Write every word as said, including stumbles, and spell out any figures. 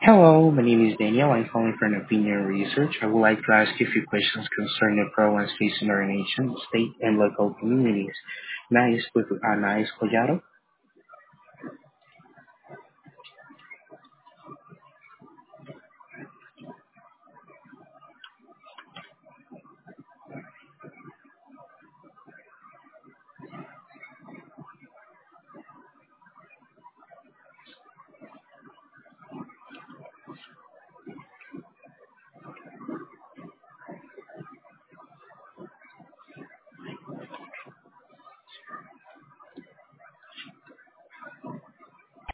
Hello, my name is Daniel. I'm calling from Opinion Research. I would like to ask you a few questions concerning the problems facing our nation, state, and local communities. May I speak with Ana Collado?